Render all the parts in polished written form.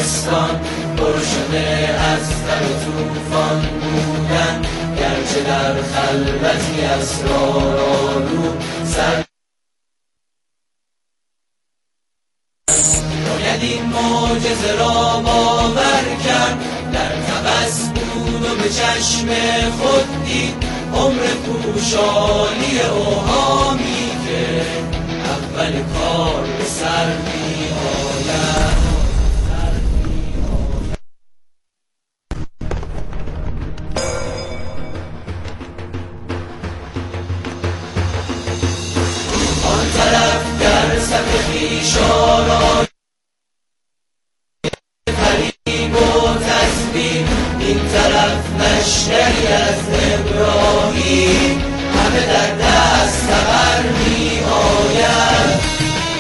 زمستان پر شده از تر و طوفان بودن، گرچه در خلوتی اسرارآلود سر باید این معجزه را باور کرد. در تبس بود و به چشم خود دید عمر پوشالی اوهامی که اول کار به سر می آید. آن طرف در صف خویش آرای فریب و تسبیح، این طرف لشکری از ابراهیم، همه در دست تبر می آید.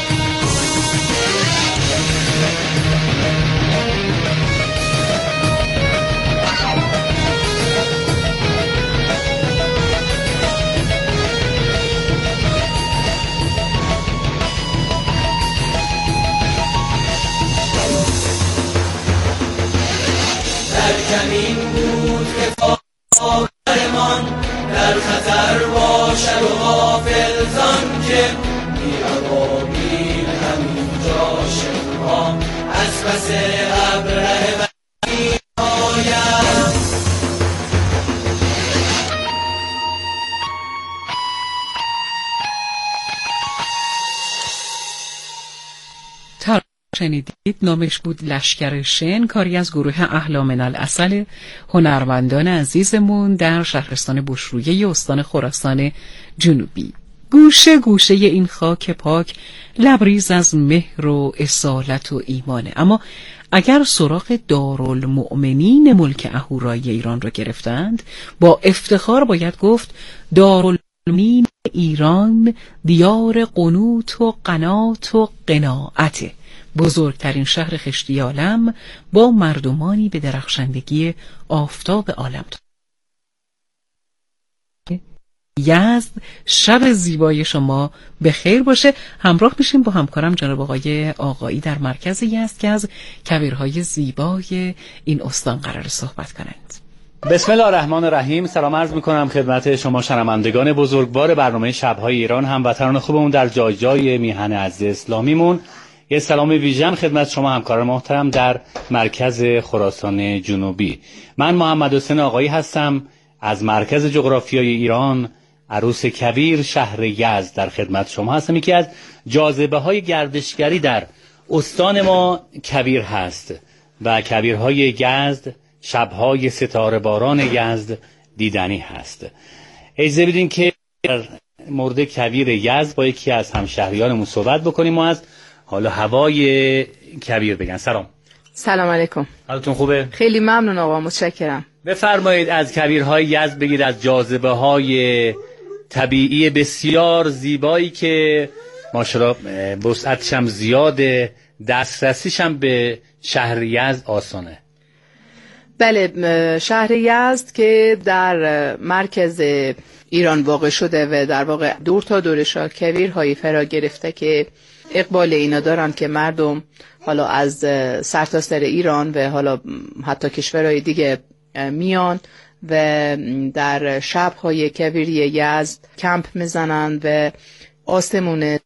در کمین بود که فاخرمان، در خطر باشد و غافل زان که بی ابابیل همینجا شبها از پس ابره می آید. شنیدید نامش بود لشکر شن، کاری از گروه اهل من العسل، هنرمندان عزیزمون در شهرستان بشرویه استان خراسان جنوبی. گوشه گوشه این خاک پاک لبریز از مهر و اصالت و ایمانه. اما اگر سراغ دارالمؤمنین ملک اهورایی ایران را گرفتند، با افتخار باید گفت دارالمؤمنین ایران دیار قنوت و قنات و قناعته، بزرگترین شهر خشتی عالم با مردمانی به درخشندگی آفتاب عالم. یزد شب زیبای شما به خیر باشه. همراه میشیم با همکارم جناب آقای آقایی در مرکز یزد که از کویرهای زیبای این استان قرار صحبت کنند. بسم الله الرحمن الرحیم. سلام عرض میکنم خدمت شما شنوندگان بزرگوار برنامه شبهای ایران، هموطنان خوبمون در جای جای میهن عزیز اسلامیمون. یه سلام ویژه‌ام خدمت شما همکاران محترم در مرکز خراسان جنوبی. من محمد حسین آقایی هستم از مرکز جغرافیای ایران، عروس کویر، شهر یزد در خدمت شما هستم. یکی از جاذبه‌های گردشگری در استان ما کویر هست و کویرهای یزد، شب‌های ستاره باران یزد دیدنی هست. اجازه بدین که در مورد کویر یزد با یکی از همشهریانمون صحبت بکنیم و از حالا هوای کویر بگن. سلام علیکم. حالتون خوبه؟ خیلی ممنون آقا، متشکرم. بفرمایید از کویرهای یزد بگید، از جاذبه‌های طبیعی بسیار زیبایی که ماشاءالله وسعتش هم زیاده، دسترسیش هم به شهر یزد آسانه. بله، شهر یزد که در مرکز ایران واقع شده و در واقع دور تا دورش کویرهایی فرا گرفته که اقبال اینا دارن که مردم حالا از سرتاسر ایران و حالا حتی کشورهای دیگه میان و در شب‌های کویری یزد کمپ میزنن و آسمون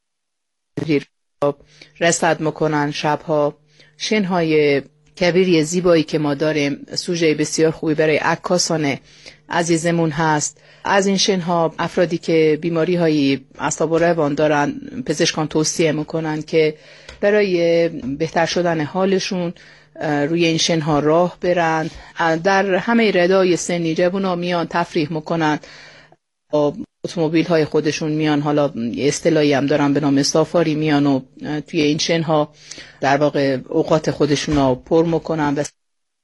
رصد میکنن. شب‌ها شنهای کویری زیبایی که ما داریم سوژه بسیار خوبی برای عکاسان عزیزمون هست. از این شنها افرادی که بیماری های اعصاب و روان دارن پزشکان توصیه میکنن که برای بهتر شدن حالشون روی این شنها راه برن. در همه ردای سنی جوونا میان تفریح میکنن، با اتومبیل های خودشون میان، حالا اصطلاحی هم دارن به نام سافاری، میان و توی این شنها در واقع اوقات خودشون رو پر میکنن و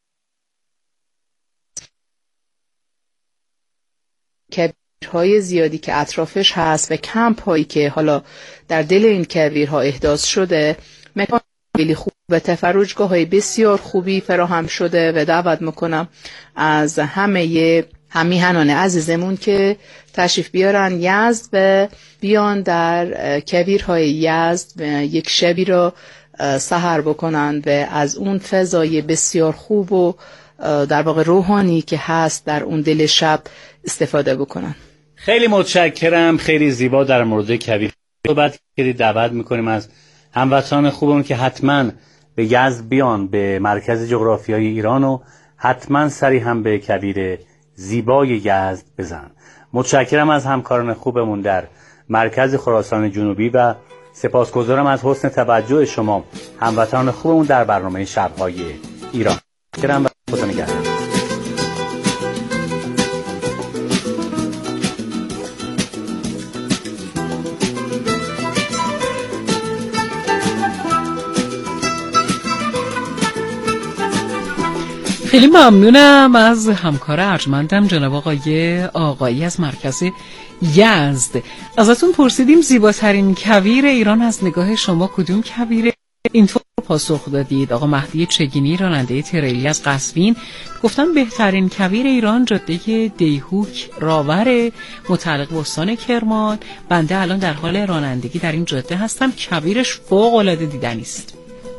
کویرهای زیادی که اطرافش هست و کمپ هایی که حالا در دل این کویرها احداث شده، مکان خیلی خوب و تفرجگاه های بسیار خوبی فراهم شده و دعوت میکنم از همه همیهنان عزیزمون که تشریف بیارن یزد و بیان در کویرهای یزد و یک شبی را سحر بکنن و از اون فضای بسیار خوب و در واقع روحانی که هست در اون دل شب استفاده بکنن. خیلی متشکرم. خیلی زیبا در مورد کویر صحبت کردید. دعوت میکنیم از هموطنان خوبمون که حتما به یزد بیان، به مرکز جغرافیایی ایران، و حتما سری هم به کویر زیبای یزد بزن. متشکرم از همکاران خوبمون در مرکز خراسان جنوبی و سپاسگزارم از حسن توجه شما هموطنان خوبمون در برنامه شب‌های ایران. متشکرم و خدا نگهدار. خیلی ممنونم از همکار ارجمندم جناب آقایی از مرکز یزد. ازتون پرسیدیم زیباترین کویر ایران از نگاه شما کدوم کویره؟ اینطور پاسخ دادید. آقا مهدی چگینی راننده تریلی از قزوین گفتن بهترین کویر ایران جاده دیهوک راور متعلق به استان کرمان. بنده الان در حال رانندگی در این جاده هستم. کویرش فوق العاده دیدنی است.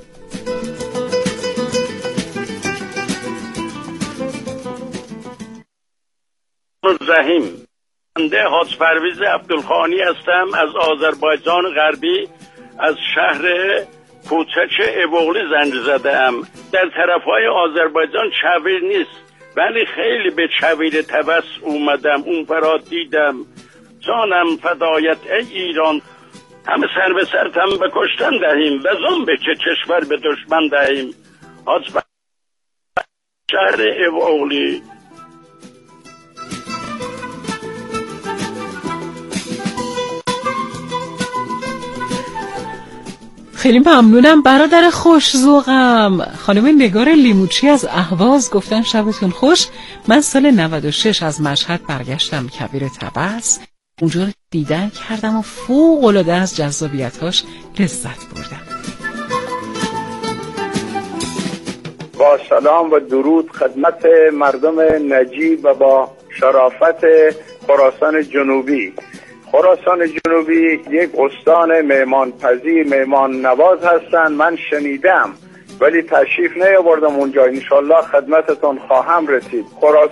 رحیم، بنده حاج پرویز عبدالخانی هستم از آذربایجان غربی، از شهر کوچک ابوغلی زنگ زدم. در طرفهای آذربایجان کویر نیست، ولی خیلی به کویر طبس اومدم، اون فرا دیدم. جانم فدایت ای ایران، همه سر به سر تم به کشتن دهیم و زنبه که کشور به دشمن دهیم. حاج شهر ابوغلی. خیلی ممنونم برادر خوش‌ذوقم. خانم نگار لیموچی از اهواز گفتن شبتون خوش. من سال 96 از مشهد برگشتم کویر طبس. اونجا دیدن کردم و فوق‌العاده از جذابیت‌هاش لذت بردم. با سلام و درود خدمت مردم نجیب و با شرافت خراسان جنوبی. خراسان جنوبی یک استان مهمانپذیر، مهمان نواز هستند. من شنیدم ولی تشریف نیاوردم اونجا، انشالله خدمتتون خواهم رسید. خراسان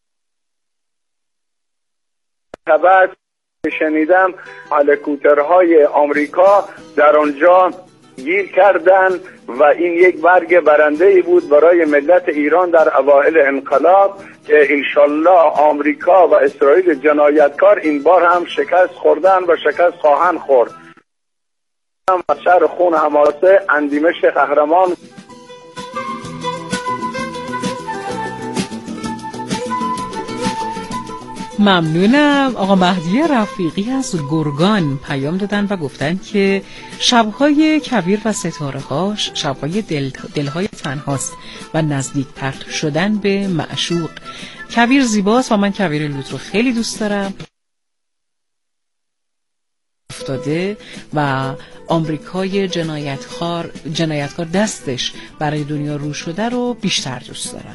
طبعا شنیدم هلیکوپترهای آمریکا در آنجا گیر کردن و این یک برگ برنده‌ای بود برای ملت ایران در اوایل انقلاب که انشالله آمریکا و اسرائیل جنایتکار این بار هم شکست خوردن و شکست خواهند خورد. شهر خون حماسه اندیمش قهرمان. ممنونم. آقا مهدی رفیقی از گرگان پیام دادن و گفتن که شبهای کویر و ستاره‌هاش شبهای دلهای تنهاست و نزدیکتر شدن به معشوق. کویر زیباست و من کویر لوط رو خیلی دوست دارم. افتاده و آمریکای جنایتکار دستش برای دنیا رو شده رو بیشتر دوست دارم.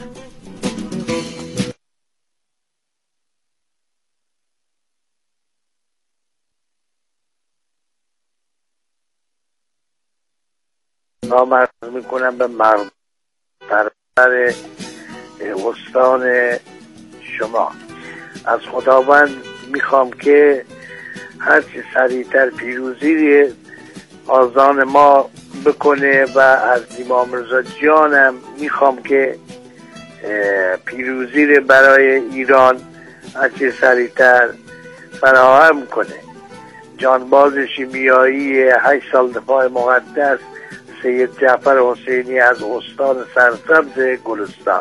نام عرض میکنم به مردم برادر استان شما. از خداوند میخوام که هرچی سریعتر پیروزی آذان ما بکنه و از امام رضا جانم میخوام که پیروزی برای ایران هرچی سریعتر فراهم کنه. جانباز شیمیایی 8 سال دفاع مقدس سید جعفر حسینی از استان سرسبز گلستان.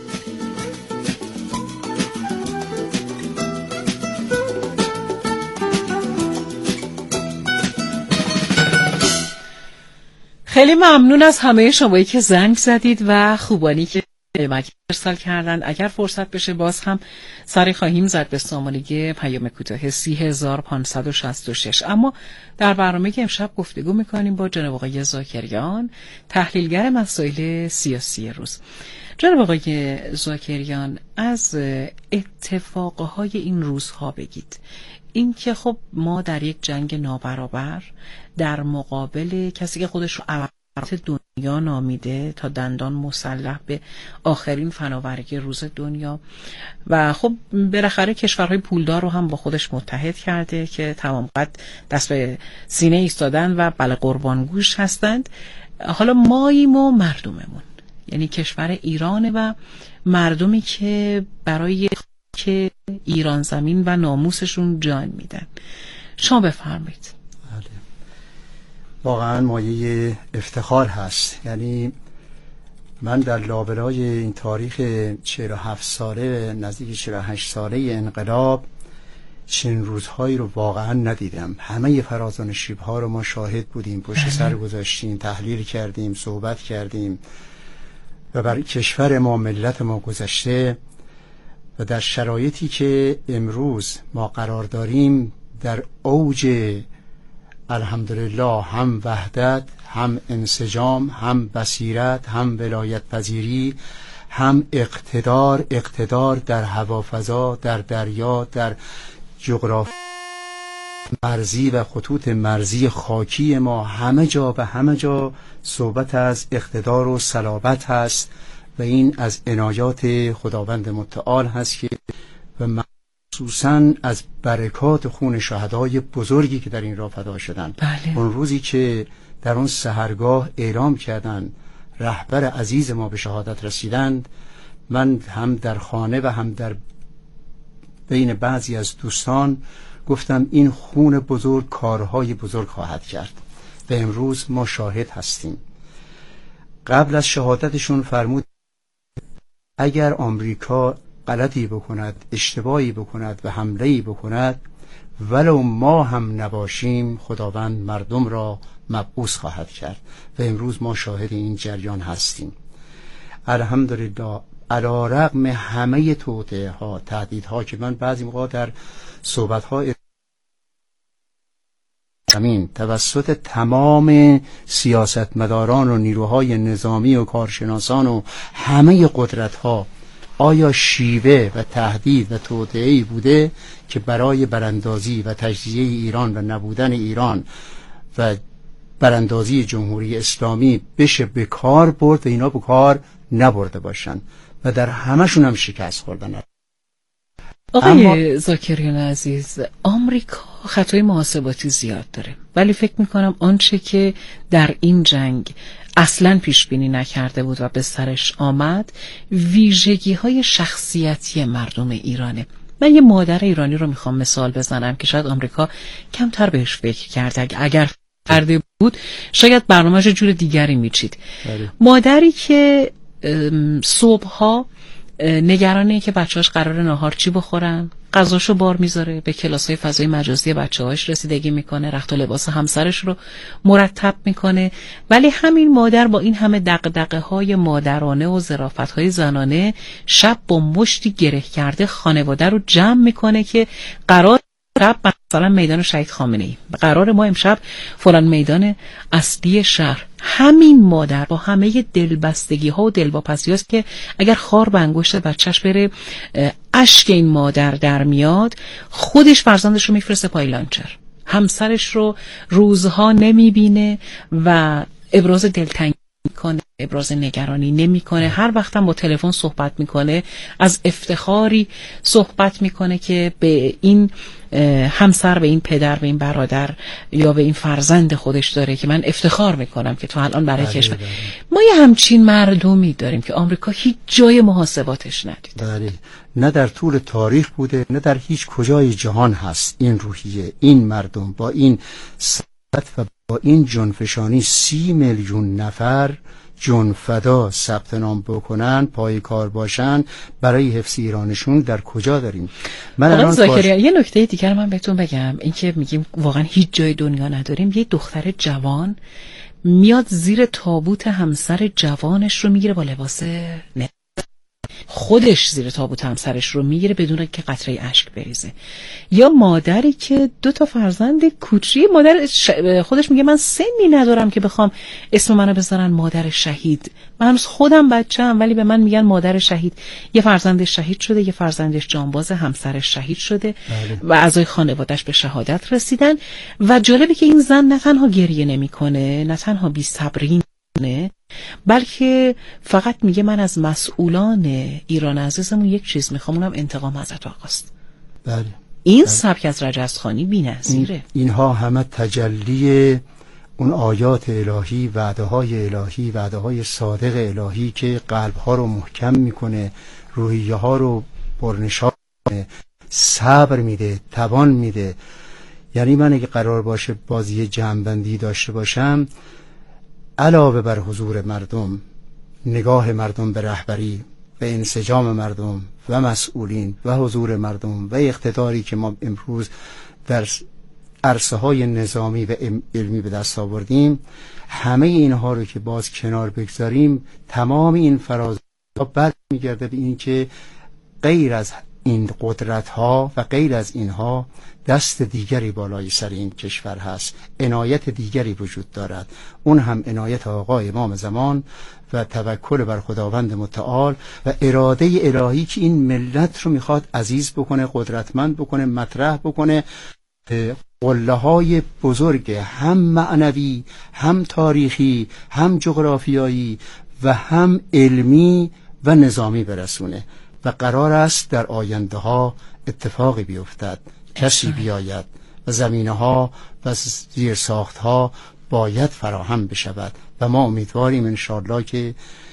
خیلی ممنون از همه شمایی که زنگ زدید و خوبانی که پیامک ارسال کردن. اگر فرصت بشه باز هم سری خواهیم زد به سامانه پیام کوتاه 30566. اما در برنامه که امشب گفتگو میکنیم با جناب آقای زاکریان، تحلیلگر مسائل سیاسی روز. جناب آقای زاکریان، از اتفاقهای این روزها بگید. این که خب ما در یک جنگ نابرابر در مقابل کسی که خودش رو دنیا نامیده تا دندان مسلح به آخرین فناوری روز دنیا و خب بالاخره کشورهای پولدار رو هم با خودش متحد کرده که تمام قد دست به سینه ایستادن و بله قربانگوش هستند. حالا ماییم و مردممون، یعنی کشور ایران و مردمی که برای که ایران زمین و ناموسشون جان میدن. شما بفرمایید. واقعا مایه افتخار هست. یعنی من در لابلای این تاریخ 47 ساله نزدیک 48 ساله انقلاب چنین روزهایی رو واقعا ندیدم. همه فرازان شیب‌ها رو ما شاهد بودیم، پشت سر گذاشتیم، تحلیل کردیم، صحبت کردیم و برای کشور ما، ملت ما گذشته و در شرایطی که امروز ما قرار داریم در اوج الحمدلله هم وحدت، هم انسجام، هم بصیرت، هم ولایت پذیری، هم اقتدار در هوافضا، در دریا، در جغرافی مرزی و خطوط مرزی خاکی ما، همه جا صحبت از اقتدار و صلابت هست و این از عنایات خداوند متعال هست که و خصوصا از برکات خون شهدای بزرگی که در این راه فدا شدن. بله. اون روزی که در اون سحرگاه اعلام کردن رهبر عزیز ما به شهادت رسیدند، من هم در خانه و هم در بین بعضی از دوستان گفتم این خون بزرگ کارهای بزرگ خواهد کرد و امروز ما شاهد هستیم. قبل از شهادتشون فرمود اگر آمریکا غلطی بکند، اشتباهی بکند و حمله‌ای بکند، ولو ما هم نباشیم خداوند مردم را مبعوث خواهد کرد و امروز ما شاهد این جریان هستیم. الحمدلله علی رغم همه توطئه‌ها، تهدیدها که من بعضی موقع در صحبت‌ها زمین توسط تمام سیاستمداران و نیروهای نظامی و کارشناسان و همه قدرت‌ها، آیا شیوه و تهدید و توطئه‌ای بوده که برای براندازی و تجزیه ایران و نبودن ایران و براندازی جمهوری اسلامی بشه به کار برد و اینا به کار نبرده باشن و در همشون هم شکست خوردن. آقای ذاکریان عزیز، آمریکا خطای محاسباتی زیاد داره، ولی فکر میکنم آنچه که در این جنگ اصلا پیش بینی نکرده بود و به سرش آمد ویژگی های شخصیتی مردم ایرانه. من یه مادر ایرانی رو میخوام مثال بزنم که شاید آمریکا کمتر بهش فکر کرده، اگر کرده بود شاید برنامه‌اش جور دیگری میچید. مادری که صبحها نگرانه که بچه‌هاش قراره ناهار چی بخورن، غذاشو بار میذاره، به کلاس‌های فضای مجازی بچه‌هاش رسیدگی میکنه، رخت و لباس همسرش رو مرتب میکنه، ولی همین مادر با این همه دغدغه‌های مادرانه و ظرافت‌های زنانه شب با مشتی گره کرده خانواده رو جمع میکنه که قرار مثلا میدان شهید خامنه‌ای، قرار ما امشب فلان میدان اصلی شهر. همین مادر با همه دلبستگی ها و دلواپسی هاست که اگر خار به انگشت بچهش بره اشک این مادر در میاد، خودش فرزندش رو میفرسته پای لانچر، همسرش رو روزها نمیبینه و ابراز دلتنگی میکنه، ابراز نگرانی نمیکنه. هر وقت هم با تلفن صحبت میکنه از افتخاری صحبت میکنه که به این همسر، به این پدر، به این برادر یا به این فرزند خودش داره که من افتخار میکنم که تو الان برای کشور. ما یه همچین مردمی داریم که آمریکا هیچ جای محاسباتش ندیده. نه در طول تاریخ بوده، نه در هیچ کجای جهان هست این روحیه، این مردم با این ثبات و با این جنفشانی 30 میلیون نفر جنفدا ثبت نام بکنن، پای کار باشن برای حفظ ایرانشون. در کجا داریم؟ من الان ذاکریان یه نکته دیگر من بهتون بگم، این که میگیم واقعا هیچ جای دنیا نداریم، یه دختر جوان میاد زیر تابوت همسر جوانش رو میگیره با لباس خودش زیر تابوت همسرش رو میگیره بدون که قطره اشک بریزه. یا مادری که 2 فرزند کوچی، مادر خودش میگه من سنی ندارم که بخوام اسم منو بذارن مادر شهید، من خودم بچه‌ام ولی به من میگن مادر شهید. یه فرزندش شهید شده، یه فرزندش جانباز، همسرش شهید شده و اعضای خانواده‌اش به شهادت رسیدن. و جالبه که این زن نه تنها گریه نمیکنه، نه تنها بی‌صبری نه، بلکه فقط میگه من از مسئولان ایران عزیزمون یک چیز میخوام، اونم انتقام ازت آقاست. بله. این سبک از رجزخانی بی‌نظیره. اینها همه تجلی اون آیات الهی، وعده های الهی، وعده های صادق الهی که قلب ها رو محکم میکنه، روحیه ها رو پرنشاط میکنه، صبر میده، توان میده. یعنی من اگه قرار باشه بازی جمع‌بندی داشته باشم، علاوه بر حضور مردم، نگاه مردم به رهبری و انسجام مردم و مسئولین و حضور مردم و اقتداری که ما امروز در عرصه های نظامی و علمی به دست آوردیم، همه اینها رو که باز کنار بگذاریم، تمام این فرازها برمیگرده به این که غیر از این قدرت ها و غیر از اینها دست دیگری بالای سر این کشور هست، عنایت دیگری وجود دارد. اون هم عنایت آقا امام زمان و توکل بر خداوند متعال و اراده الهی که این ملت رو میخواد عزیز بکنه، قدرتمند بکنه، مطرح بکنه. قله های بزرگ هم معنوی، هم تاریخی، هم جغرافیایی و هم علمی و نظامی برسونه و قرار است در آینده ها اتفاقی بیفتد، کسی بیاید و زمینه ها و زیر ساخت ها باید فراهم بشود و ما امیدواریم انشاءالله که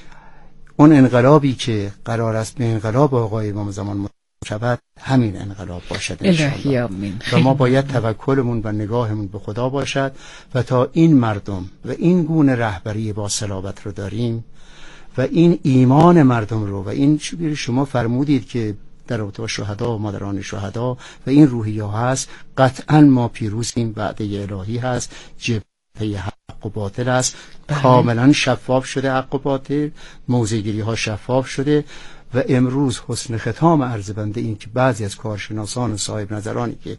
اون انقلابی که قرار است به انقلاب آقای امام زمان شود همین انقلاب باشد انشاءالله. و ما باید توکلمون و نگاهمون به خدا باشد و تا این مردم و این گونه رهبری با صلابت رو داریم و این ایمان مردم رو و این شما فرمودید که در رابطه با شهدا و مادران شهدا و این روحیه هست، قطعا ما پیروزیم. وعده الهی هست، جبهه حق و باطل است، کاملا شفاف شده حق و باطل، موضع‌گیری ها شفاف شده و امروز حسن ختام عرض بنده این که بعضی از کارشناسان و صاحب نظرانی که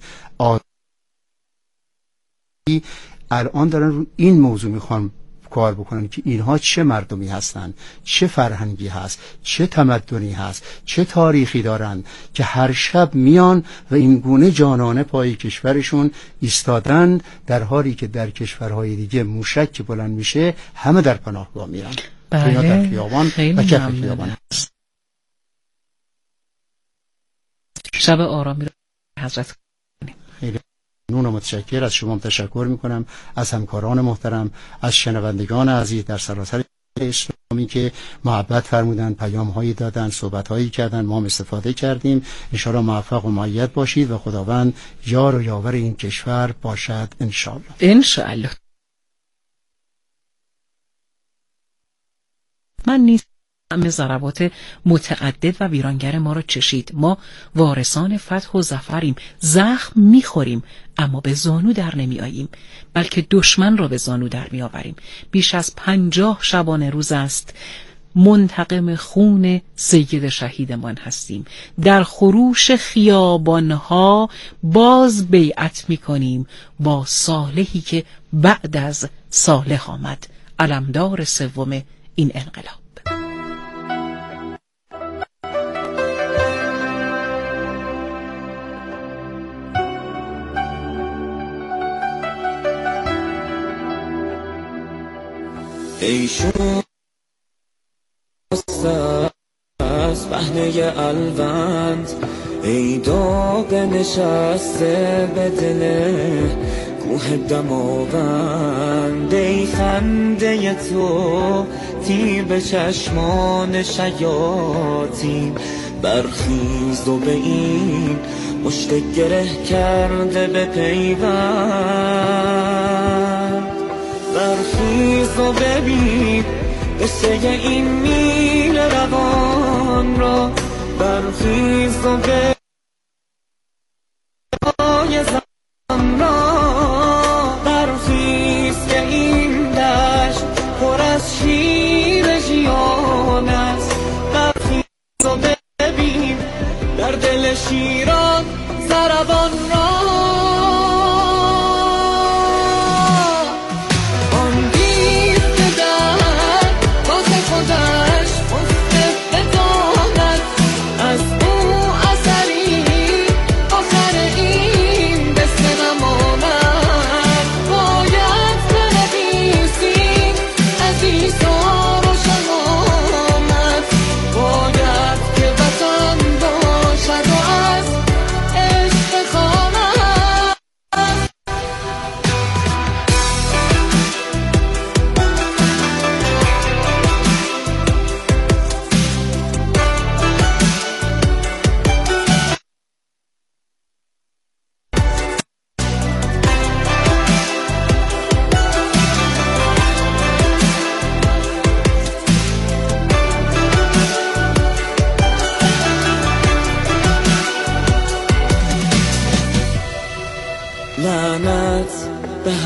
الان دارن رو این موضوع میخوان کار بکنن که اینها چه مردمی هستند، چه فرهنگی هست، چه تمدنی هست، چه تاریخی دارن که هر شب میان و این گونه جانانه پای کشورشون ایستادن، در حالی که در کشورهای دیگه موشک که بلند میشه همه در پناهگاه میرن. اینا در خیابان و کف خیابان هست. شب آرامی رو حضرت خیلی ممنون و متشکر از شما تشکر میکنم، از همکاران محترم، از شنوندگان عزیز در سراسر اسلامی که محبت فرمودن، پیام هایی دادن، صحبت هایی کردن، ما هم استفاده کردیم. انشاءالله موفق و مؤید باشید و خداوند یار و یاور این کشور باشد انشاءالله. انشاءالله. من نیست همه ضربات متعدد و ویرانگر ما را چشید. ما وارثان فتح و ظفریم، زخم میخوریم اما به زانو در نمی آییم، بلکه دشمن را به زانو در می آوریم. بیش از 50 شبانه روز است منتقم خون سید شهیدمان هستیم. در خروش خیابانها باز بیعت می کنیم با صالحی که بعد از صالح آمد، علمدار سوم این انقلاب. ای شسته از پهنه الوند، ای داغ نشسته به دل کوه دماوند، ای خنده تو تیر به چشمان شیاطین، برخیز و به این مشت گره کرده به پیوند، برخیز و ببین قصه این میل روان را، برخیز و به پای زم را، برخیز که این دشت پر از شیر ژیان است، برخیز و ببین در دل شیران ضربان را. Peace.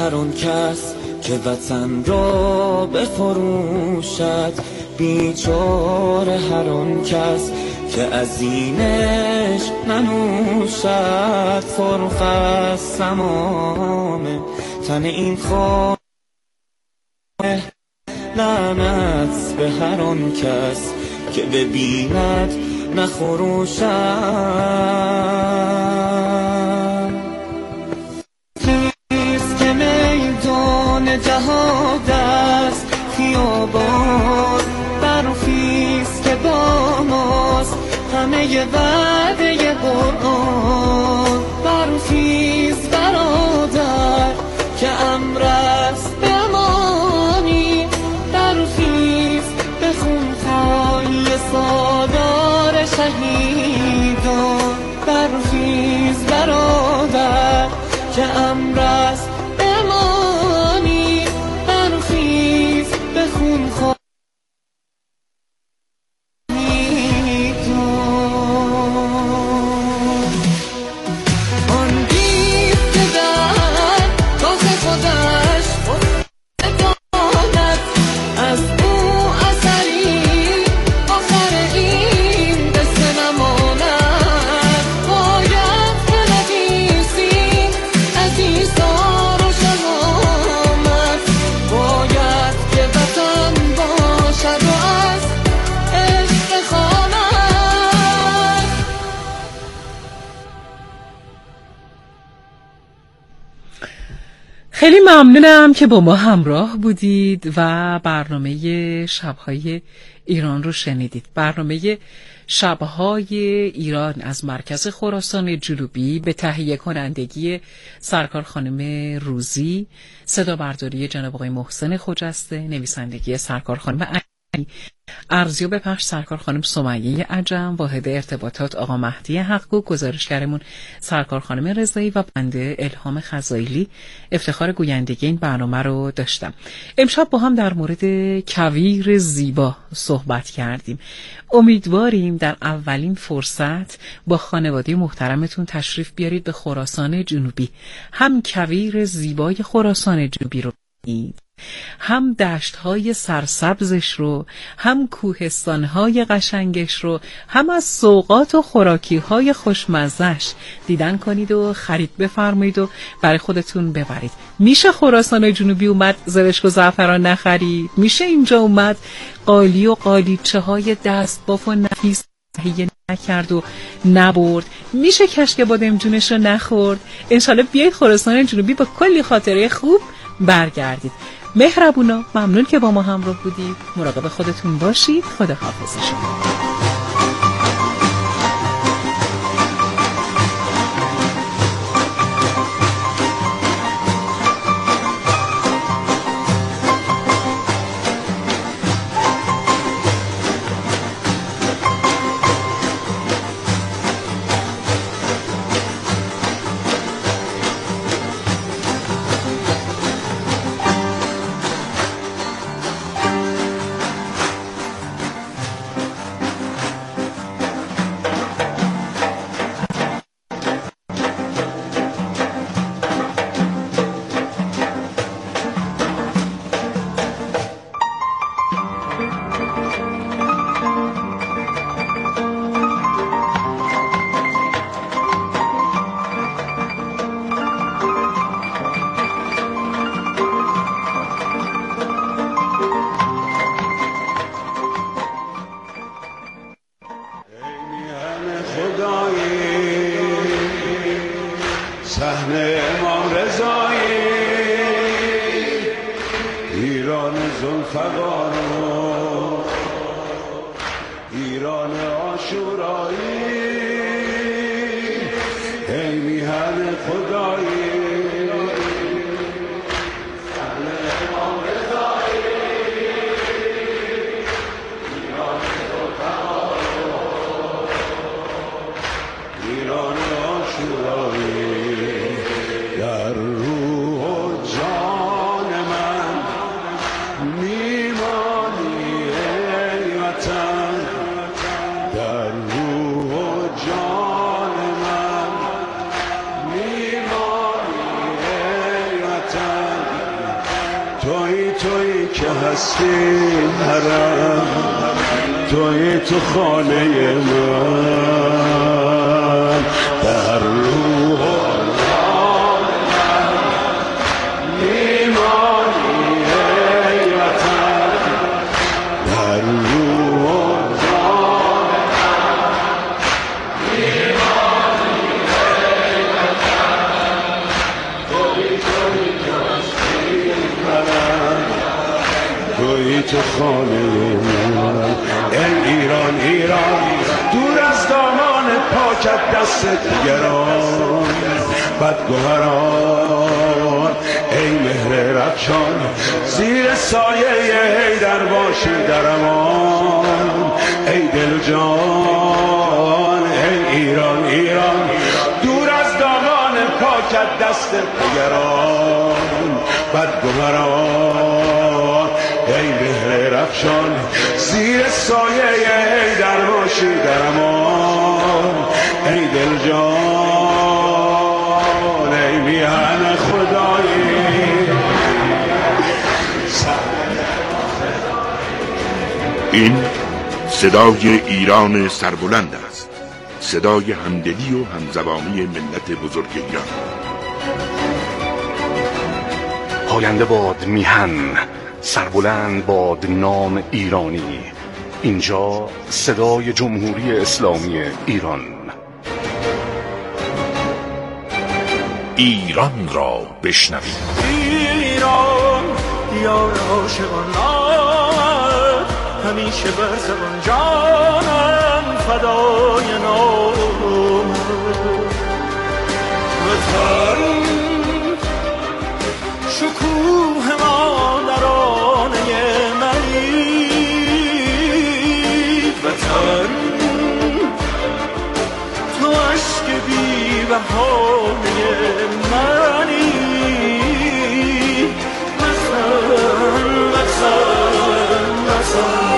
هر آن کس که وطن را بفروشد، بیچاره هر آن کس که از این عشق ننوشد. سرخ است تمام تن این خانه، لعنت به هر آن کس که ببیند نخروشد. نیست که میدان جهاد است خیابان، برفیست که با ماست همه وعده قرآن. برفیست برادر که امر است بمانی، برفیست به خونخواهی سالار شهیدان. برفیست برادر که امر است بمانی، برفیست به خونخواهی خیلی ممنونم که با ما همراه بودید و برنامه شب‌های ایران رو شنیدید. برنامه شب‌های ایران از مرکز خراسان جنوبی به تهیه کنندگی سرکار خانم روزی، صدا برداری جناب آقای محسن خجسته، نویسندگی سرکار خانم علی، ارزیاب پخش سرکار خانم سمیه عجم، واحد ارتباطات آقا مهدی حقگو، گزارشگرمون سرکار خانم رضایی و بنده الهام خزائیلی افتخار گویندگی این برنامه رو داشتم. امشب با هم در مورد کویر زیبا صحبت کردیم. امیدواریم در اولین فرصت با خانواده محترمتون تشریف بیارید به خراسان جنوبی، هم کویر زیبای خراسان جنوبی رو ببینید، هم دشت‌های سرسبزش رو، هم کوهستان‌های قشنگش رو، هم از سوغات و خوراکی‌های خوشمزه‌اش دیدن کنید و خرید بفرمایید و برای خودتون ببرید. میشه خراسان جنوبی اومد زرشک و زعفران نخرید؟ میشه اینجا اومد قالی و قالیچه‌های دستباف و نفیس تهیه نکرد و نبرد؟ میشه کشک بادمجونش رو نخورد؟ انشالله بیایید خراسان جنوبی با کلی خاطره خوب برگردید. مهربونا، ممنون که با ما همراه بودید. مراقب خودتون باشید. خداحافظ شما. در روح هستی حرم، توی تو خانه من، در روح میمانی ای وطن، در روح میمانی ای وطن، توی تو خانه من. ای ایران ایران دور از دامان پاکت دست دیگران بدگوهران، ای مهر رخشان زیر سایه حیدر باشی در امان، ای دل جان ای ایران ایران دور از دامان پاکت دست دیگران بدگوهران، ای مهر رخشان زیر سایه حیدر باشی در امان، ای دل جان ای میهن خدایی. این صدای ایران سربلند است، صدای همدلی و همزبانی ملت بزرگ ایران. پاینده باد میهن، سربلند باد نام ایرانی. اینجا صدای جمهوری اسلامی ایران. ایران را بشنوید. ایران یار عاشقان نامد، همیشه بر زبان جانم فدای نام. وطن شکوه مادرانه منی، وطن تو عشق بی بهانه منی، وطن وطن وطن.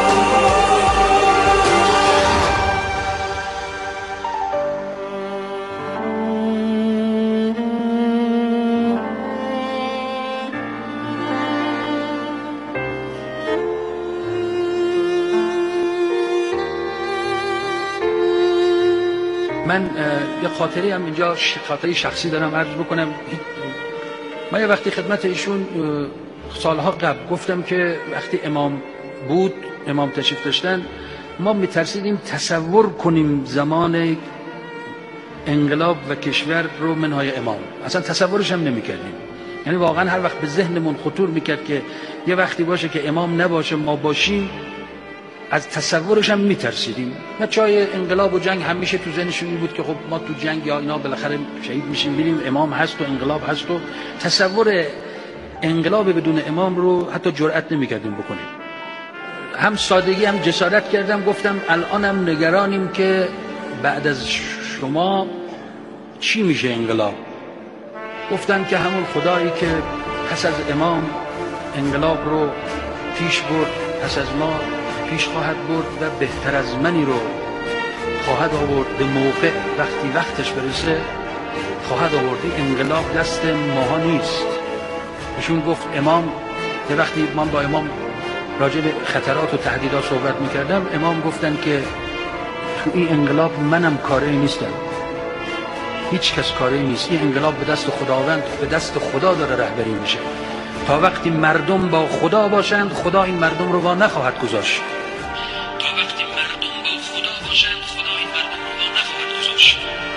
من یه خاطره هم اینجا خاطره شخصی دارم عرض بکنم. من یه وقتی خدمت ایشون سالها قبل گفتم که وقتی امام بود، امام تشریف داشتن، ما میترسیدیم تصور کنیم زمان انقلاب و کشور رو منهای امام، اصلا تصورش هم نمیکردیم. یعنی واقعا هر وقت به ذهنمون خطور میکرد که یه وقتی باشه که امام نباشه ما باشیم، از تصورش هم میترسیدیم. بچهای انقلاب و جنگ همیشه تو ذهنشون این بود که خب ما تو جنگ یا اینا بالاخره شهید میشیم، میریم، امام هست و انقلاب هست و تصور انقلاب بدون امام رو حتی جرئت نمیکردیم بکنیم. هم سادگی هم جسارت کردم، گفتم الانم نگرانیم که بعد از شما چی میشه انقلاب. گفتن که همون خدایی که پس از امام انقلاب رو پیش برد، پس از ما پیش خواهد برد و بهتر از منی رو خواهد آورد به موقع، وقتی وقتش برسه خواهد آورد. انقلاب دست ماها نیست. ایشون گفت امام، یه وقتی من با امام راجع به خطرات و تهدیدات صحبت میکردم، امام گفتن که تو این انقلاب منم کاری نیستم، هیچ کس کاری نیست، این انقلاب به دست خداوند، به دست خدا داره رهبری میشه. تا وقتی مردم با خدا باشند، خدا این مردم رو وا نخواهد گذاشت. تا وقتی مردم با خدا باشند، خدا این مردم رو وا نخواهد گذاشت.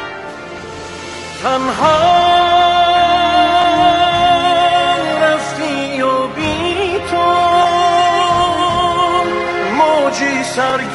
تنها رفتی و بی تو موجی سر